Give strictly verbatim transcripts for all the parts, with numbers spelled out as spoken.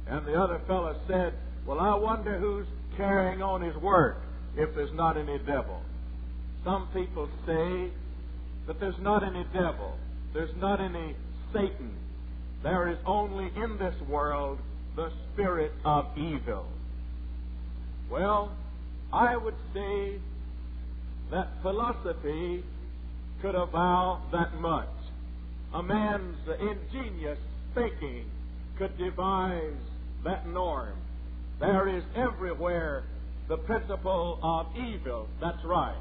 And the other fellow said, well, I wonder who's carrying on his work if there's not any devil. Some people say that there's not any devil. There's not any Satan. There is only in this world the spirit of evil. Well, I would say that philosophy could avow that much. A man's ingenious thinking could devise that norm. There is everywhere the principle of evil. That's right.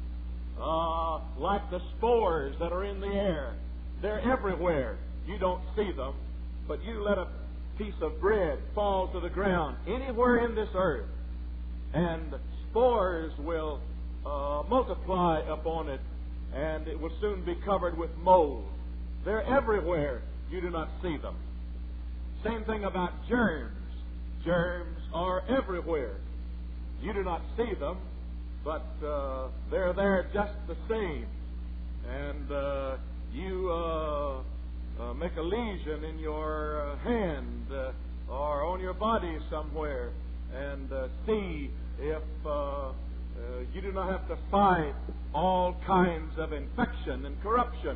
Uh, like the spores that are in the air. They're everywhere. You don't see them, but you let a piece of bread fall to the ground anywhere in this earth, and spores will uh, multiply upon it, and it will soon be covered with mold. They're everywhere. You do not see them. Same thing about germs. Germs are everywhere. You do not see them, but uh, they're there just the same. And uh, you uh, uh, make a lesion in your uh, hand uh, or on your body somewhere, and uh, see if uh, uh, you do not have to fight all kinds of infection and corruption.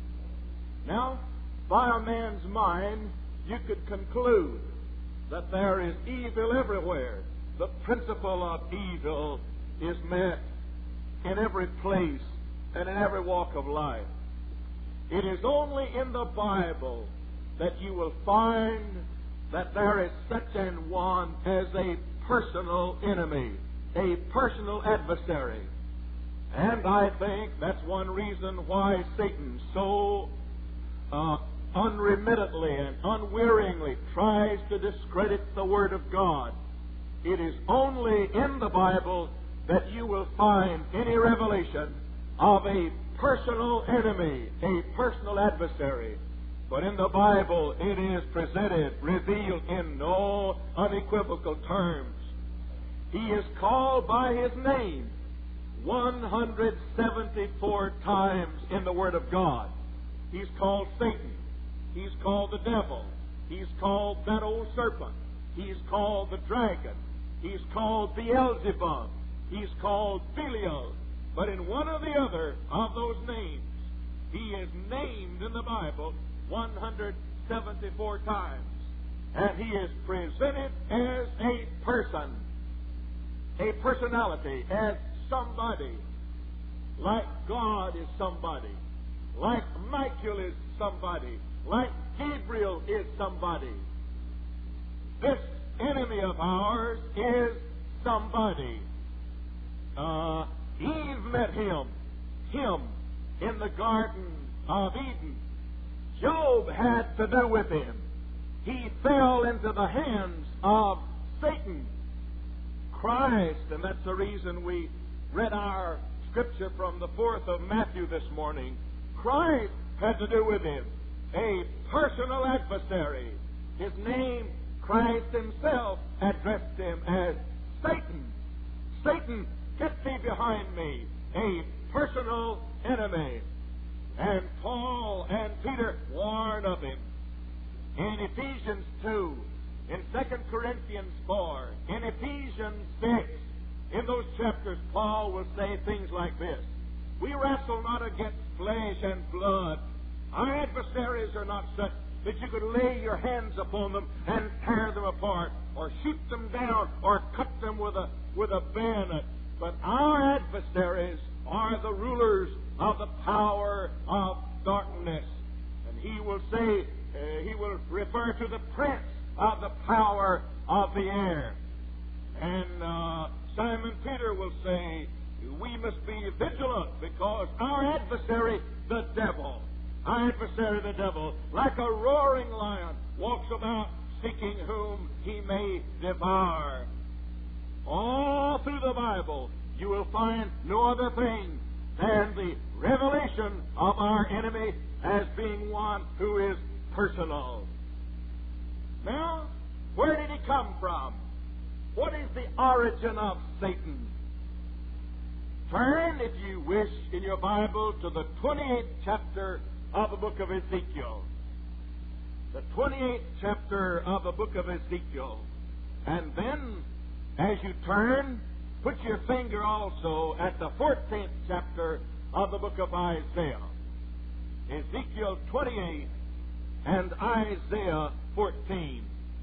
Now, by a man's mind, you could conclude that there is evil everywhere. The principle of evil is met in every place and in every walk of life. It is only in the Bible that you will find that there is such an one as a personal enemy, a personal adversary. And I think that's one reason why Satan so uh, unremittedly and unwearingly tries to discredit the Word of God. It is only in the Bible that you will find any revelation of a personal enemy, a personal adversary. But in the Bible, it is presented, revealed in no unequivocal terms. He is called by His name one hundred seventy-four times in the Word of God. He's called Satan. He's called the devil. He's called that old serpent. He's called the dragon. He's called Beelzebub. He's called Belial. But in one or the other of those names, he is named in the Bible one hundred seventy-four times. And he is presented as a person, a personality, as somebody. Like God is somebody. Like Michael is somebody. Like Gabriel is somebody. This enemy of ours is somebody. Uh, Eve met him, him, in the Garden of Eden. Job had to do with him. He fell into the hands of Satan. Christ, and that's the reason we read our scripture from the fourth of Matthew this morning. Christ had to do with him. A personal adversary. His name, Christ himself, addressed him as Satan. Satan, get thee behind me. A personal enemy. And Paul and Peter warn of him. In Ephesians two, in Second Corinthians four, in Ephesians six, in those chapters, Paul will say things like this. We wrestle not against flesh and blood. Our adversaries are not such that you could lay your hands upon them and tear them apart, or shoot them down, or cut them with a with a bayonet. But our adversaries are the rulers of the power of darkness. And he will say, uh, he will refer to the prince of the power of the air. And uh, Simon Peter will say, we must be vigilant because our adversary, the devil, our adversary, the devil, like a roaring lion, walks about seeking whom he may devour. All through the Bible, you will find no other thing than the revelation of our enemy as being one who is personal. Now, where did he come from? What is the origin of Satan? Turn, if you wish, in your Bible to the twenty-eighth chapter of the book of Ezekiel. the twenty-eighth chapter of the book of Ezekiel. And then, as you turn, put your finger also at the fourteenth chapter of the book of Isaiah. Ezekiel twenty-eight and Isaiah fourteen.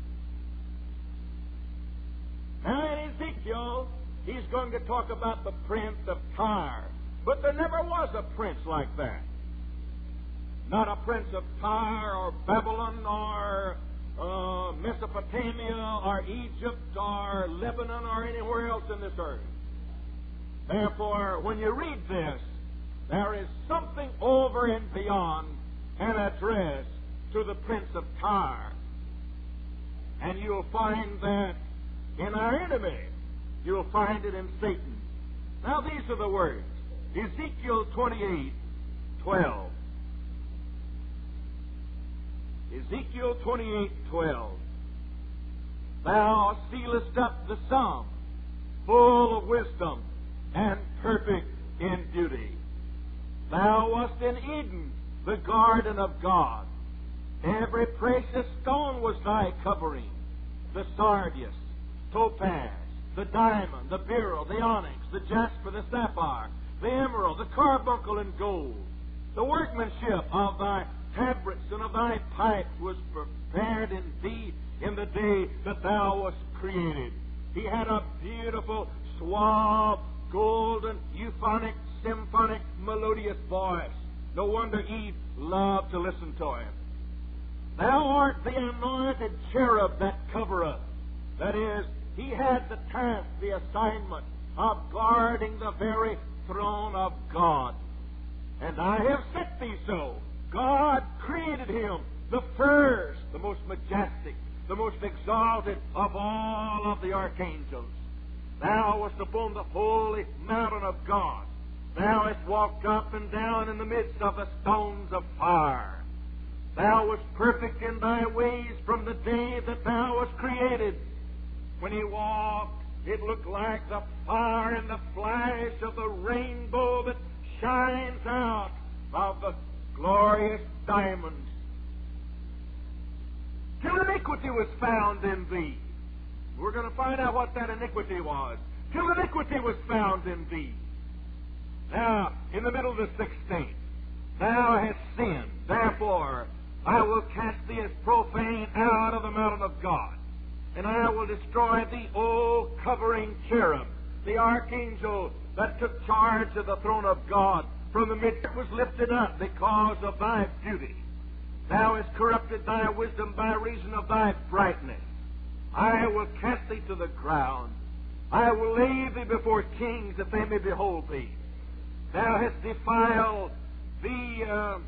Now in Ezekiel, he's going to talk about the prince of Tyre. But there never was a prince like that. Not a prince of Tyre or Babylon or uh, Mesopotamia or Egypt or Lebanon or anywhere else in this earth. Therefore, when you read this, there is something over and beyond an address to the prince of Tyre. And you'll find that in our enemy. You'll find it in Satan. Now these are the words. Ezekiel twenty-eight, twelve. Ezekiel twenty-eight, twelve. Thou sealest up the sum, full of wisdom and perfect in beauty. Thou wast in Eden, the garden of God. Every precious stone was thy covering, the sardius, topaz, the diamond, the beryl, the onyx, the jasper, the sapphire, the emerald, the carbuncle, and gold. The workmanship of thy tabrets and of thy pipes was prepared in thee in the day that thou wast created. He had a beautiful, suave, golden, euphonic, symphonic, melodious voice. No wonder Eve loved to listen to him. Thou art the anointed cherub that covereth. That is, he had the task, the assignment of guarding the very throne of God. And I have set thee so. God created him, the first, the most majestic, the most exalted of all of the archangels. Thou wast upon the holy mountain of God. Thou hast walked up and down in the midst of the stones of fire. Thou wast perfect in thy ways from the day that thou wast created. When he walked, it looked like the fire and the flash of the rainbow that shines out of the glorious diamonds. Till iniquity was found in thee. We're going to find out what that iniquity was. Till iniquity was found in thee. Now, in the middle of the sixteenth, thou hast sinned. Therefore, I will cast thee as profane out of the mountain of God. And I will destroy thee, O covering cherub, the archangel that took charge of the throne of God. From the midst it was lifted up because of thy beauty. Thou hast corrupted thy wisdom by reason of thy brightness. I will cast thee to the ground. I will lay thee before kings that they may behold thee. Thou hast defiled the uh,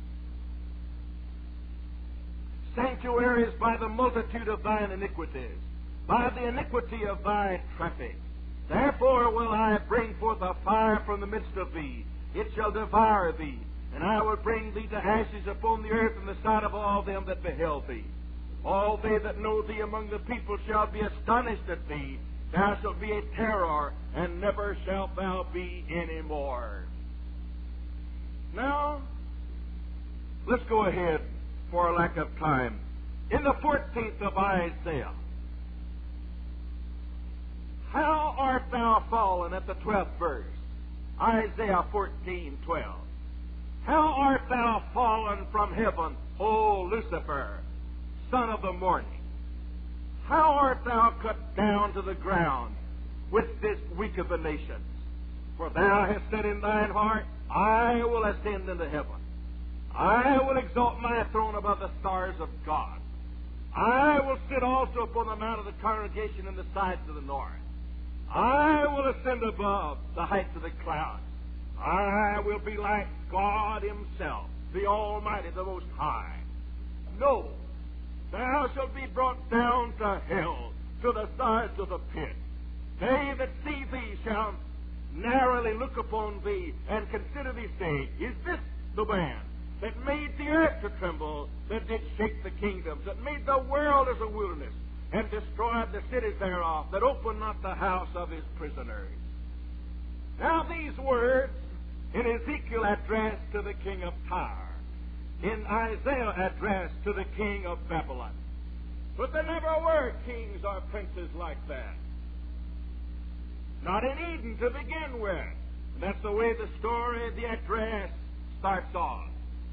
sanctuaries by the multitude of thine iniquities, by the iniquity of thy traffic. Therefore will I bring forth a fire from the midst of thee. It shall devour thee, and I will bring thee to ashes upon the earth in the sight of all them that beheld thee. All they that know thee among the people shall be astonished at thee. Thou shalt be a terror, and never shalt thou be any more. Now, let's go ahead for a lack of time. In the fourteenth of Isaiah, how art thou fallen, at the twelfth verse? Isaiah fourteen, twelve. How art thou fallen from heaven, O Lucifer, son of the morning? How art thou cut down to the ground with this weak of the nations? For thou hast said in thine heart, I will ascend into heaven. I will exalt my throne above the stars of God. I will sit also upon the mount of the congregation in the sides of the north. I will ascend above the heights of the clouds. I will be like God himself, the Almighty, the Most High. No, thou shalt be brought down to hell, to the sides of the pit. They that see thee shall narrowly look upon thee and consider thee, saying, Is this the man that made the earth to tremble, that did shake the kingdoms, that made the world as a wilderness, and destroyed the cities thereof, that opened not the house of his prisoners? Now these words in Ezekiel addressed to the king of Tyre. in Isaiah addressed to the king of Babylon. But there never were kings or princes like that. Not in Eden to begin with. That's the way the story, the address starts off.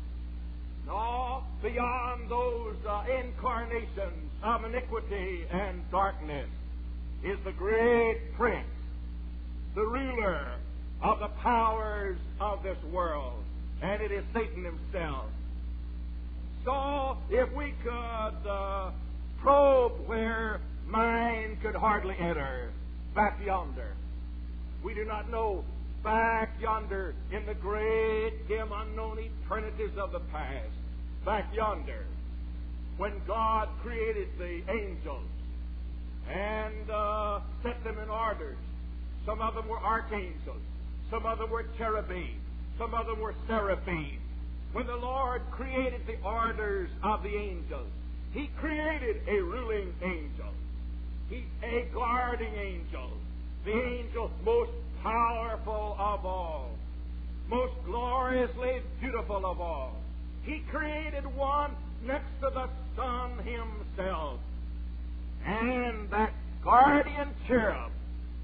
No, beyond those uh, incarnations of iniquity and darkness is the great prince, the ruler of the powers of this world, and it is Satan himself. So, if we could uh, probe where mind could hardly enter, back yonder. We do not know, back yonder in the great, dim, unknown eternities of the past, back yonder, when God created the angels and uh, set them in orders. Some of them were archangels, some of them were cherubim, some of them were seraphim. When the Lord created the orders of the angels, He created a ruling angel, He a guarding angel, the angel most powerful of all, most gloriously beautiful of all. He created one next to the Son Himself, and that guardian cherub,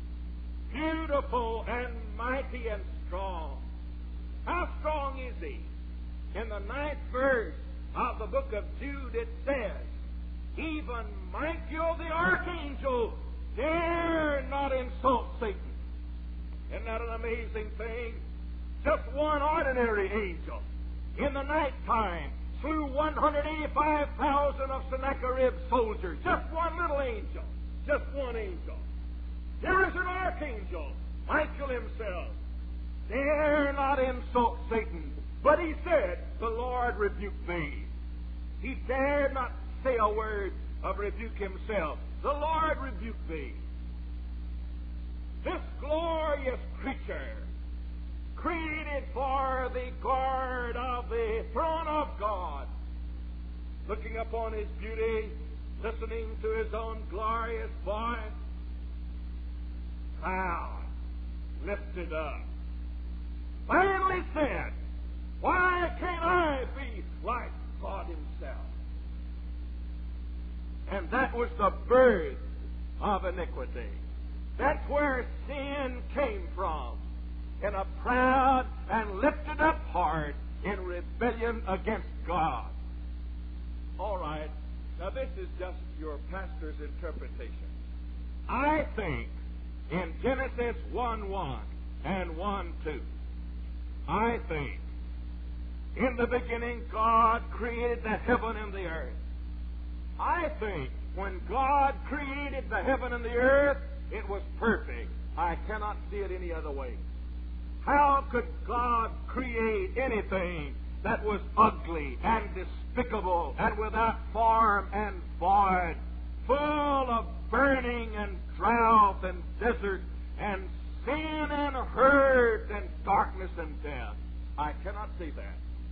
beautiful and mighty and strong. How strong is he? In the ninth verse of the book of Jude it says, even Michael the archangel dare not insult Satan. Isn't that an amazing thing? Just one ordinary angel in the nighttime slew one hundred eighty-five thousand of Sennacherib's soldiers. Just one little angel. Just one angel. Here is an archangel, Michael himself. Dare not insult Satan. But he said, the Lord rebuke thee. He dared not say a word of rebuke himself. The Lord rebuke thee. This glorious creature, created for the guard of the throne of God, looking upon his beauty, listening to his own glorious voice, proud, lifted up, finally said, why can't I be like God Himself? And that was the birth of iniquity. That's where sin came from, in a proud and lifted up heart in rebellion against God. All right, now this is just your pastor's interpretation. I think in Genesis one one and one two, I think in the beginning God created the heaven and the earth. I think when God created the heaven and the earth, it was perfect. I cannot see it any other way. How could God create anything that was ugly and despicable and without form and void, full of burning and drought and desert and sin and hurt and darkness and death? I cannot see that.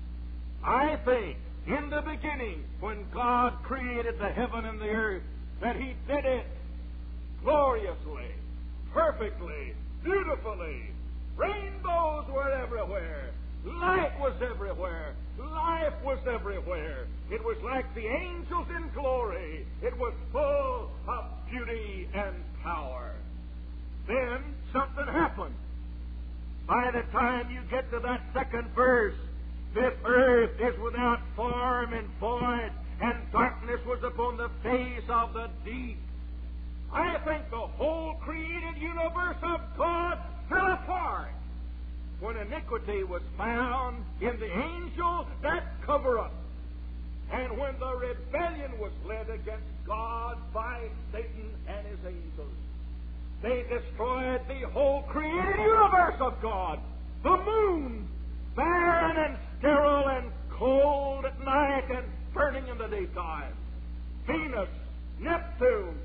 I think in the beginning, when God created the heaven and the earth, that He did it gloriously, perfectly, beautifully. Rainbows were everywhere. Light was everywhere. Life was everywhere. It was like the angels in glory. It was full of beauty and power. Then something happened. By the time you get to that second verse, this earth is without form and void, and darkness was upon the face of the deep. I think the whole created universe of God fell apart when iniquity was found in the angel that cover up, and when the rebellion was led against God by Satan and his angels. They destroyed the whole created universe of God. The moon, barren and sterile and cold at night and burning in the daytime. Venus, Neptune,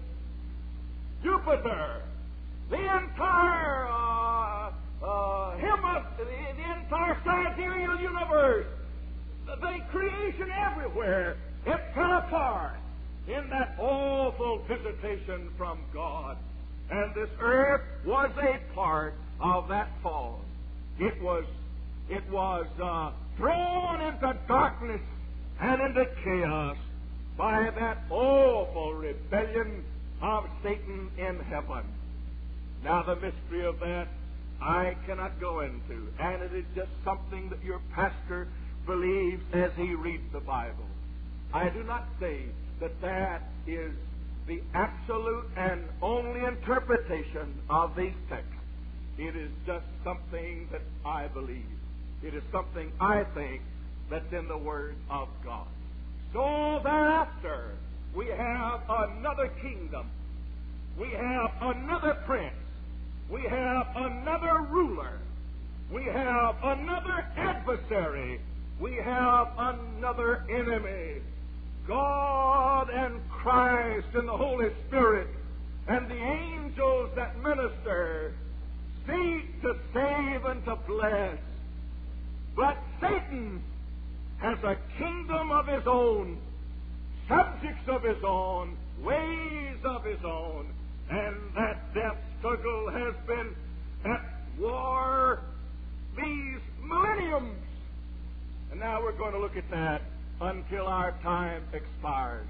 Jupiter, the entire uh, uh, hemi- the, the entire sidereal universe, the creation everywhere, it fell apart in that awful visitation from God. And this earth was a part of that fall. It was, it was uh, thrown into darkness and into chaos by that awful rebellion of Satan in heaven. Now, the mystery of that I cannot go into, and it is just something that your pastor believes as he reads the Bible. I do not say that that is the absolute and only interpretation of these texts. It is just something that I believe. It is something I think that's in the Word of God. So thereafter, we have another kingdom. We have another prince. We have another ruler. We have another adversary. We have another enemy. God and Christ and the Holy Spirit and the angels that minister seek to save and to bless. But Satan has a kingdom of his own, subjects of his own, ways of his own, and that death struggle has been at war these millenniums. And now we're going to look at that until our time expires.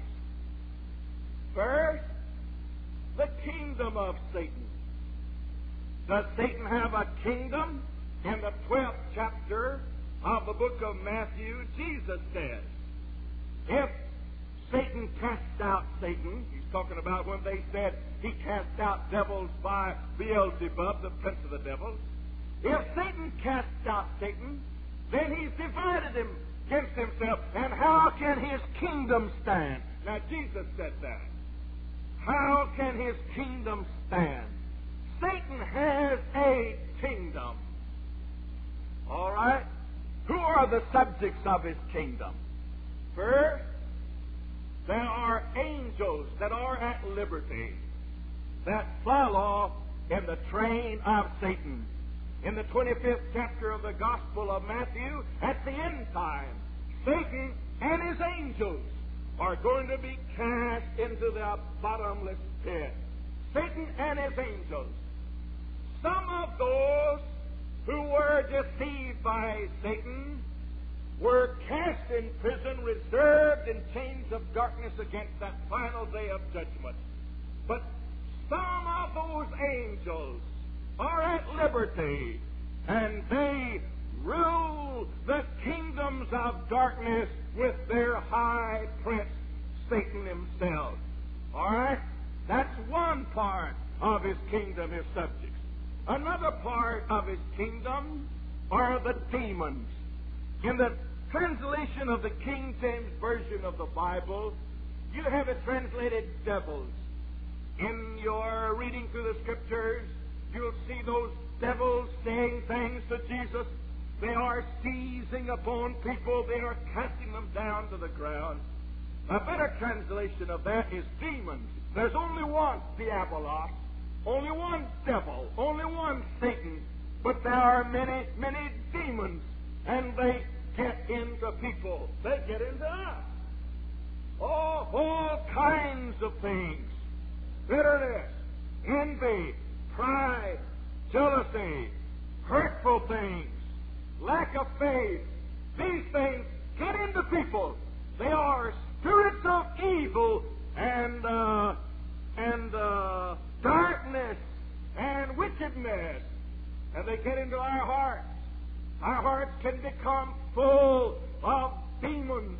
First, the kingdom of Satan. Does Satan have a kingdom? In the twelfth chapter of the book of Matthew, Jesus says, if Satan casts out Satan, he's talking about when they said he cast out devils by Beelzebub, the prince of the devils. If Satan casts out Satan, then he's divided him against himself. And how can his kingdom stand? Now, Jesus said that. How can his kingdom stand? Satan has a kingdom. All right? Who are the subjects of his kingdom? First, there are angels that are at liberty that follow in the train of Satan. In the twenty-fifth chapter of the Gospel of Matthew, at the end time, Satan and his angels are going to be cast into the bottomless pit. Satan and his angels. Some of those who were deceived by Satan were cast in prison, reserved in chains of darkness against that final day of judgment. But some of those angels are at liberty, and they rule the kingdoms of darkness with their high prince, Satan himself. All right? That's one part of his kingdom, his subjects. Another part of his kingdom are the demons. In the translation of the King James Version of the Bible, you have it translated devils. In your reading through the Scriptures, you'll see those devils saying things to Jesus. They are seizing upon people. They are casting them down to the ground. A better translation of that is demons. There's only one Diabolos, only one devil, only one Satan. But there are many, many demons, and they get into people. They get into us. Oh, all kinds of things. Bitterness, envy, pride, jealousy, hurtful things, lack of faith. These things get into people. They are spirits of evil and uh, and uh, darkness and wickedness, and they get into our hearts. Our hearts can become full of demons,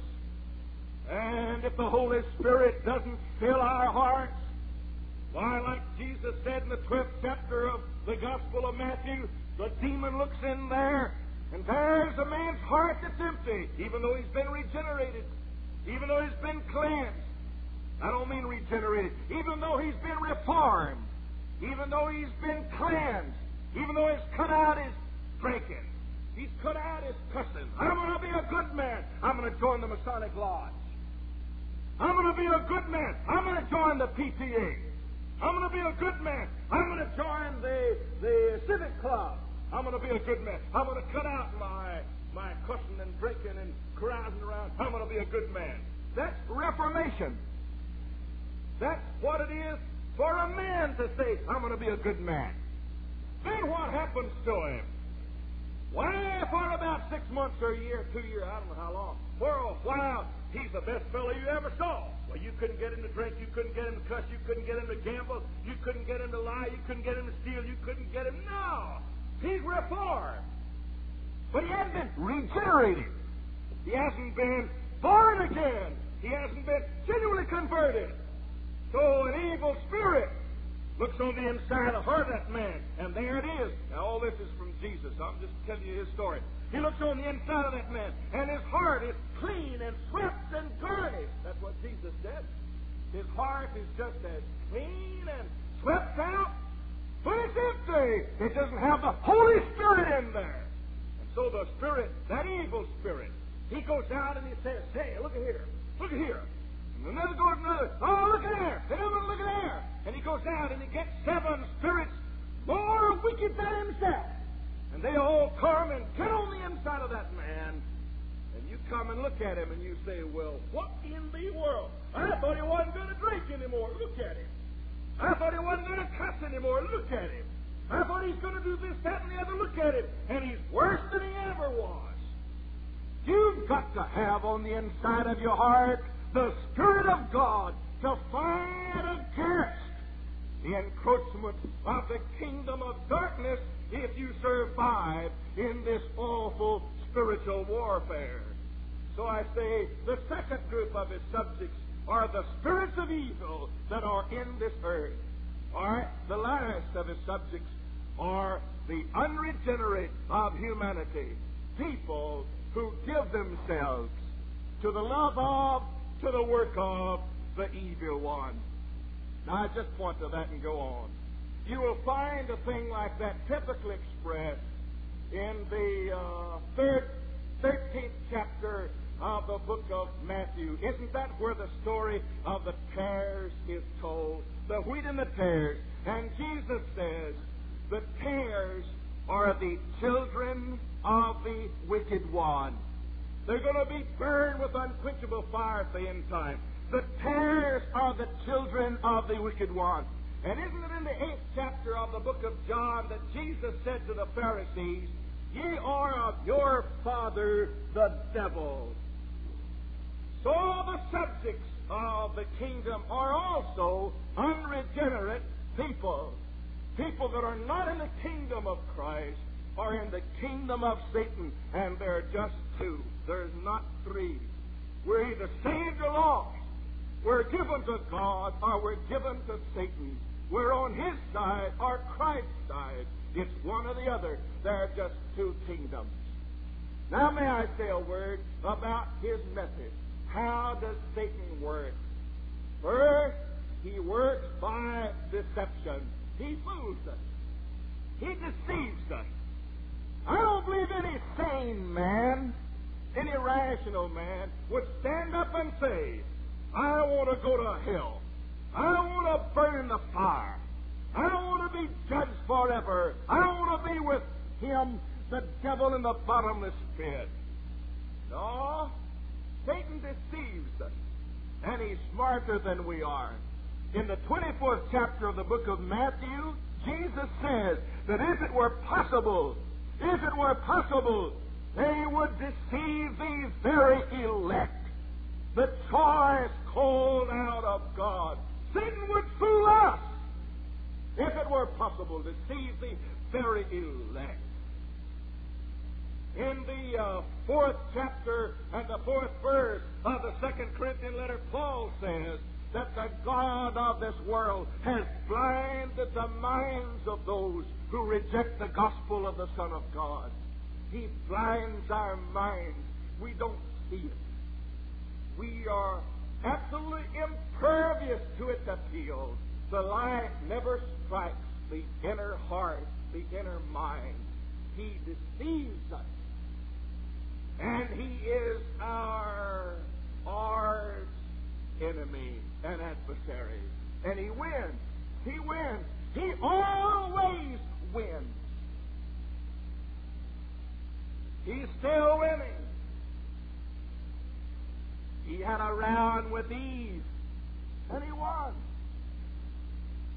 and if the Holy Spirit doesn't fill our hearts, why, like Jesus said in the twelfth chapter of the Gospel of Matthew, the demon looks in there, and there's a man's heart that's empty, even though he's been regenerated, even though he's been cleansed. I don't mean regenerated. Even though he's been reformed, even though he's been cleansed, even though he's cut out his drinking, he's cut out his cussing. I'm going to be a good man. I'm going to join the Masonic Lodge. I'm going to be a good man. I'm going to join the P T A. I'm going to be a good man. I'm going to join the, the Civic Club. I'm going to be a good man. I'm going to cut out my, my cussing and drinking and carousing around. I'm going to be a good man. That's reformation. That's what it is for a man to say, I'm going to be a good man. Then what happens to him? Why, for about six months or a year, two years, I don't know how long, for a while, he's the best fellow you ever saw. Well, you couldn't get him to drink, you couldn't get him to cuss, you couldn't get him to gamble, you couldn't get him to lie, you couldn't get him to steal, you couldn't get him. No! He's reformed. But he hasn't been regenerated. He hasn't been born again. He hasn't been genuinely converted. So an evil spirit looks on the inside of the heart of that man, and there it is. Now, all this is from Jesus. I'm just telling you his story. He looks on the inside of that man, and his heart is clean and swept and garnished. That's what Jesus said. His heart is just as clean and swept out, but it's empty. It doesn't have the Holy Spirit in there. And so the spirit, that evil spirit, he goes out and he says, hey, look at here. Look at here. And another goes another. Oh, look at there. And another look at there. And he goes out and he gets seven spirits more wicked than himself. And they all come and get on the inside of that man. And you come and look at him and you say, well, what in the world? I thought he wasn't going to drink anymore. Look at him. I thought he wasn't going to cuss anymore. Look at him. I thought he's going to do this, that, and the other. Look at him. And he's worse than he ever was. You've got to have on the inside of your heart the Spirit of God to fight against the encroachment of the kingdom of darkness if you survive in this awful spiritual warfare. So I say the second group of his subjects are the spirits of evil that are in this earth. All right? The last of his subjects are the unregenerate of humanity. People who give themselves to the love of, to the work of the evil one. Now, I just point to that and go on. You will find a thing like that typically expressed in the uh, third, thirteenth chapter of the book of Matthew. Isn't that where the story of the tares is told? The wheat and the tares. And Jesus says, the tares are the children of the wicked one. They're going to be burned with unquenchable fire at the end time. The tares are the children of the wicked one. And isn't it in the eighth chapter of the book of John that Jesus said to the Pharisees, ye are of your father the devil. So the subjects of the kingdom are also unregenerate people. People that are not in the kingdom of Christ are in the kingdom of Satan, and there are just two. There's not three. We're either saved or lost. We're given to God or we're given to Satan. We're on his side or Christ's side. It's one or the other. There are just two kingdoms. Now may I say a word about his method. How does Satan work? First, he works by deception. He fools us. He deceives us. I don't believe any sane man, any rational man, would stand up and say, I want to go to hell. I want to burn in the fire. I don't want to be judged forever. I don't want to be with him, the devil, in the bottomless pit. No, Satan deceives us, and he's smarter than we are. In the twenty-fourth chapter of the book of Matthew, Jesus says that if it were possible, if it were possible, they would deceive these very elect, the choice called out of God. Satan would fool us if it were possible, deceive the very elect. In the uh, fourth chapter and the fourth verse of the Second Corinthian letter, Paul says that the God of this world has blinded the minds of those who reject the gospel of the Son of God. He blinds our minds. We don't see it. We are absolutely impervious to its appeal. The light never strikes the inner heart, the inner mind. He deceives us. And he is our arch enemy and adversary. And he wins. He wins. He always wins. He's still winning. He had a round with Eve, and he won.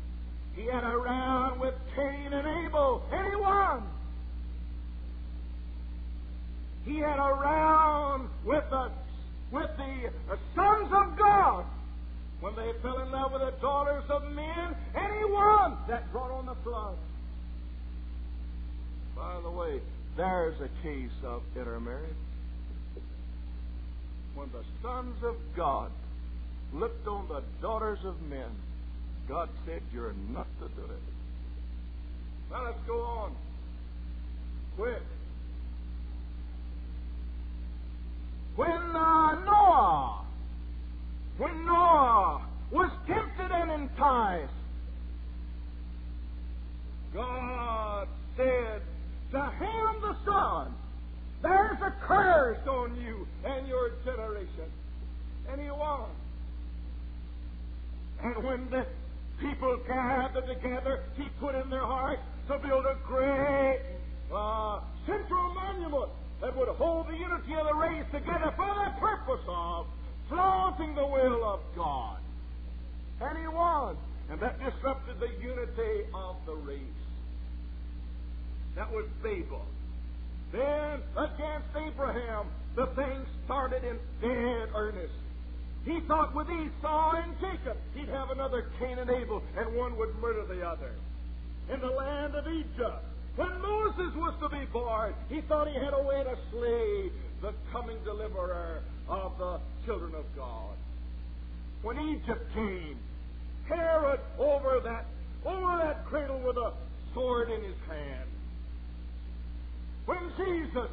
He had a round with Cain and Abel, and he won. he had a round with the, with the uh, sons of God when they fell in love with the daughters of men, and he won. That brought on the flood. By the way, there's a case of intermarriage. When the sons of God looked on the daughters of men, God said, you're not to do it. Now let's go on. Quick. When uh, Noah, when Noah was tempted and enticed, God said to Ham the son, there's a curse on you and your generation. And he won. And when the people gathered together, he put in their heart to build a great uh, central monument that would hold the unity of the race together for the purpose of flaunting the will of God. And he won. And that disrupted the unity of the race. That was Babel. Then, against Abraham, the thing started in dead earnest. He thought with Esau and Jacob, he'd have another Cain and Abel, and one would murder the other. In the land of Egypt, when Moses was to be born, he thought he had a way to slay the coming deliverer of the children of God. When Egypt came, Herod over that, over that cradle with a sword in his hand. When Jesus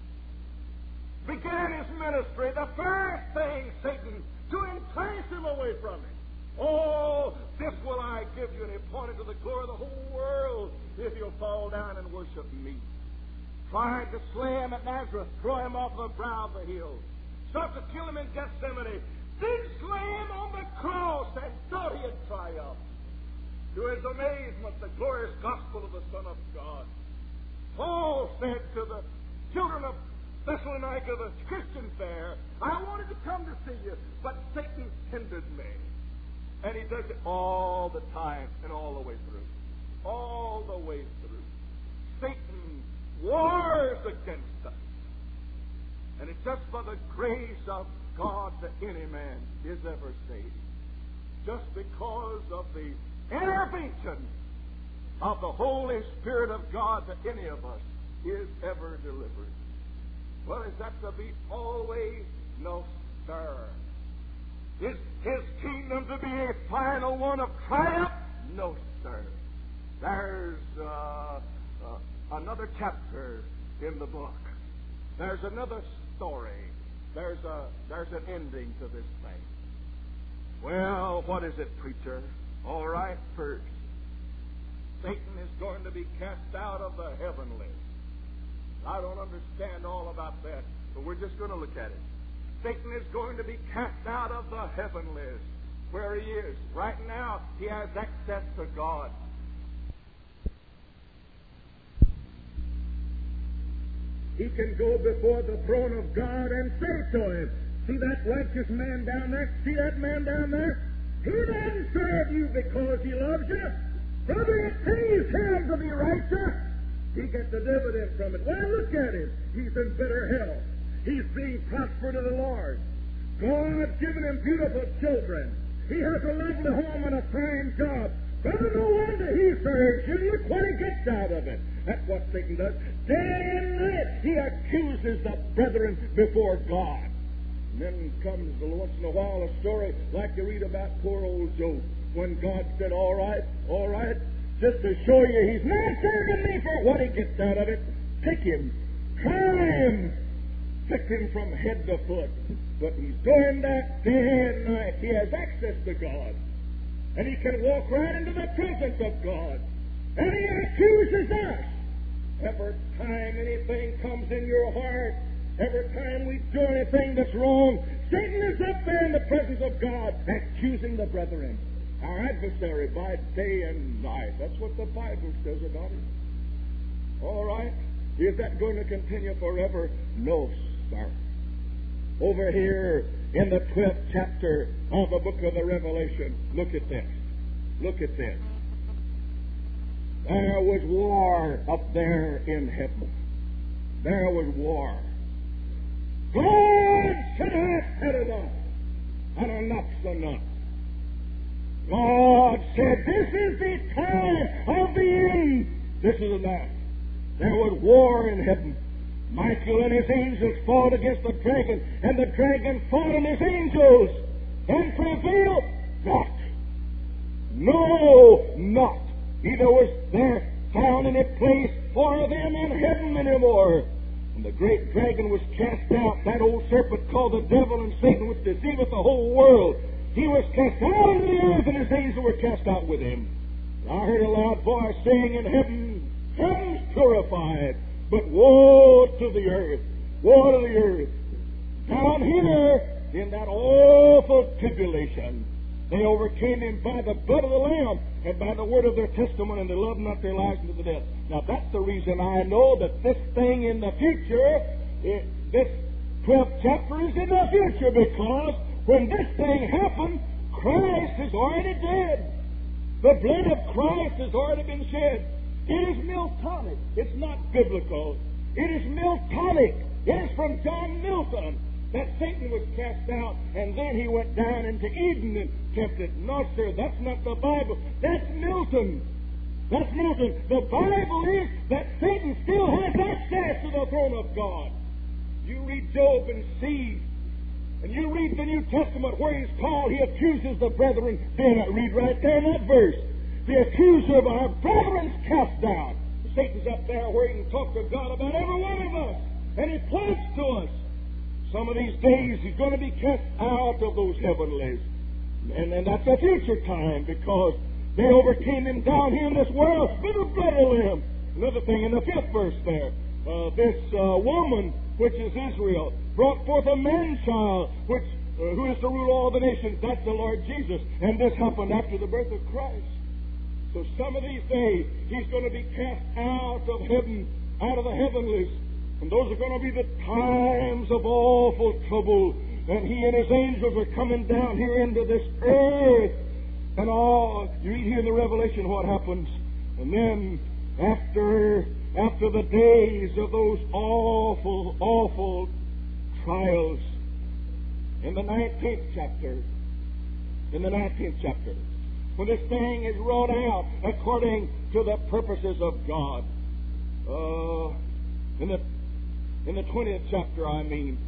began his ministry, the first thing, Satan, to entice him away from it. Oh, this will I give you. And he pointed to the glory of the whole world if you'll fall down and worship me. Tried to slay him at Nazareth, throw him off the brow of the hill. Sought to kill him in Gethsemane. Did slay him on the cross and thought he had triumphed. To his amazement, the glorious gospel of the Son of God. Paul said to the children of Thessalonica, the Christians there, I wanted to come to see you, but Satan hindered me. And he does it all the time and all the way through. All the way through. Satan wars against us. And it's just by the grace of God that any man is ever saved. Just because of the intervention of the Holy Spirit of God that any of us is ever delivered. Well, is that to be always? No, sir. Is his kingdom to be a final one of triumph? No, sir. There's uh, uh, another chapter in the book. There's another story. There's a there's an ending to this thing. Well, what is it, preacher? All right, first, Satan is going to be cast out of the heavenlies. I don't understand all about that, but we're just going to look at it. Satan is going to be cast out of the heavenlies, where he is. Right now, he has access to God. He can go before the throne of God and say to him, see that righteous man down there? See that man down there? He doesn't serve you because he loves you. Brother, it pays him to be righteous. He gets a dividend from it. Well, look at him. He's in better health. He's being prospered in the Lord. God's given him beautiful children. He has a lovely home and a fine job. Brother, no wonder he serves you. Look what he gets out of it. That's what Satan does. Day and night, he accuses the brethren before God. And then comes, once in a while, a story like you read about poor old Job, when God said, all right, all right, just to show you he's not serving me for what he gets out of it, pick him, try him, pick him from head to foot. But he's doing that day and night. He has access to God. And he can walk right into the presence of God. And he accuses us. Every time anything comes in your heart, every time we do anything that's wrong, Satan is up there in the presence of God accusing the brethren. Our adversary by day and night. That's what the Bible says about him. All right. Is that going to continue forever? No, sir. Over here in the twelfth chapter of the book of the Revelation, look at this. Look at this. There was war up there in heaven. There was war. God should have had enough and enough's enough. God said, this is the time of the end. This is enough. There was war in heaven. Michael and his angels fought against the dragon, and the dragon fought and his angels, and prevailed not. No, not. Neither was there found any place for them in heaven anymore. And the great dragon was cast out, that old serpent called the devil and Satan, which deceiveth the whole world. He was cast out into the earth, and his angels were cast out with him. And I heard a loud voice saying in heaven, heaven's purified, but woe to the earth, woe to the earth. Down here, in that awful tribulation, they overcame him by the blood of the Lamb and by the word of their testimony, and they loved not their lives unto the death. Now that's the reason I know that this thing in the future, it, this twelfth chapter is in the future, because when this thing happened, Christ is already dead. The blood of Christ has already been shed. It is Miltonic. It's not biblical. It is Miltonic. It is from John Milton that Satan was cast out, and then he went down into Eden and tempted. No, sir, that's not the Bible. That's Milton. That's Milton. The Bible is that Satan still has access to the throne of God. You read Job and see, and you read the New Testament where he's called, he accuses the brethren. Then I read right there in that verse. The accuser of our brethren's cast down. Satan's up there where he can talk to God about every one of us. And he points to us. Some of these days he's going to be cast out of those heavenlies. And, and that's a future time, because they overcame him down here in this world with the blood of the Lamb. Another thing in the fifth verse there. Uh, this uh, woman, which is Israel, brought forth a man-child, which uh, who is to rule all the nations. That's the Lord Jesus. And this happened after the birth of Christ. So some of these days, he's going to be cast out of heaven, out of the heavenlies. And those are going to be the times of awful trouble. And he and his angels are coming down here into this earth. And all, you read here in the Revelation what happens. And then, after, after the days of those awful, awful trials, in the nineteenth chapter, in the nineteenth chapter, when this thing is wrought out according to the purposes of God. Uh, in the in the twentieth chapter, I mean,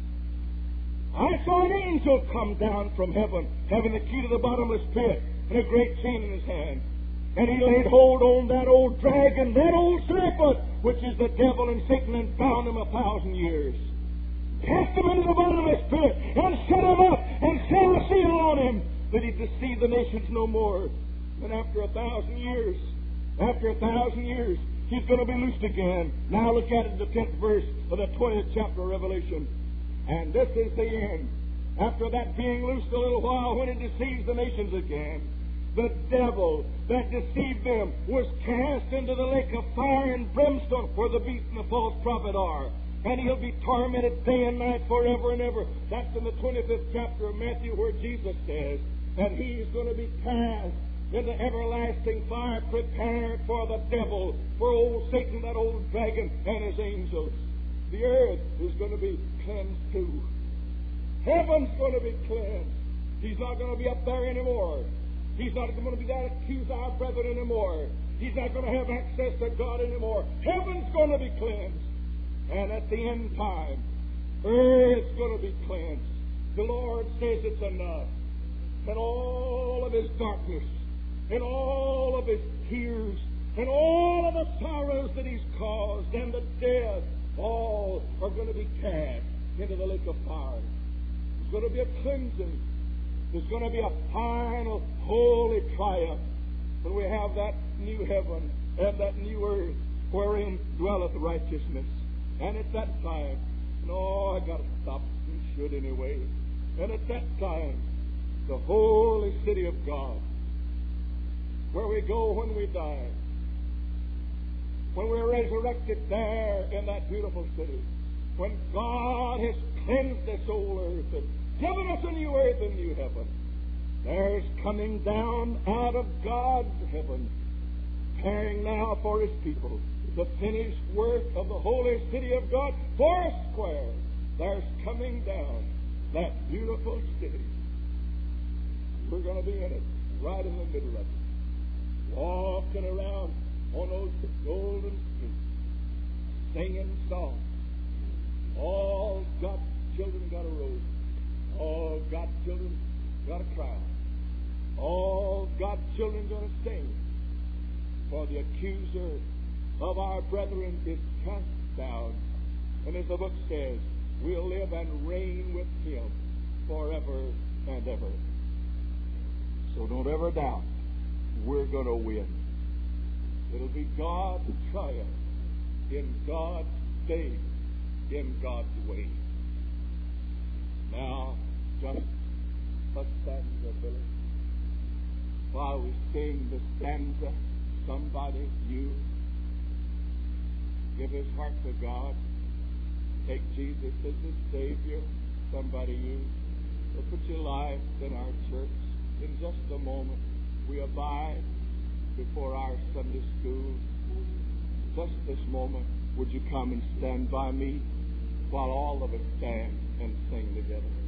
I saw an angel come down from heaven, having the key to the bottomless pit and a great chain in his hand. And he laid hold on that old dragon, that old serpent, which is the devil and Satan, and bound him a thousand years. Cast him into the bottomless pit and shut him up and set a seal on him, that he'd deceive the nations no more. And after a thousand years, after a thousand years, he's going to be loosed again. Now look at it in the tenth verse of the twentieth chapter of Revelation. And this is the end. After that being loosed a little while, when it deceives the nations again, the devil that deceived them was cast into the lake of fire and brimstone, where the beast and the false prophet are. And he'll be tormented day and night forever and ever. That's in the twenty-fifth chapter of Matthew, where Jesus says that he's going to be cast into everlasting fire, prepared for the devil, for old Satan, that old dragon, and his angels. The earth is going to be cleansed too. Heaven's going to be cleansed. He's not going to be up there anymore. He's not going to be there to accuse our brethren anymore. He's not going to have access to God anymore. Heaven's going to be cleansed. And at the end time, earth's going to be cleansed. The Lord says it's enough. And all of his darkness, and all of his tears, and all of the sorrows that he's caused, and the death, all are going to be cast into the lake of fire. There's going to be a cleansing. There's going to be a final holy triumph when we have that new heaven and that new earth wherein dwelleth righteousness. And at that time, no, I got to stop. You should anyway. And at that time, the holy city of God, where we go when we die, when we're resurrected there in that beautiful city, when God has cleansed this old earth and given us a new earth and new heaven, there's coming down out of God's heaven, preparing now for his people, the finished work of the holy city of God, four square, there's coming down that beautiful city. We're going to be in it, right in the middle of it, walking around on those golden streets, singing songs. All God's children got a robe. All God's children got a crown. All God's children going to sing. For the accuser of our brethren is cast down. And as the book says, we'll live and reign with Him forever and ever. So don't ever doubt, we're going to win. It'll be God's triumph in God's day, in God's way. Now, just a stanza, Billy. While we sing the stanza, somebody, you, give his heart to God. Take Jesus as his Savior. Somebody, you, or put your life in our church. In just a moment, we abide before our Sunday school. Just this moment, would you come and stand by me while all of us stand and sing together?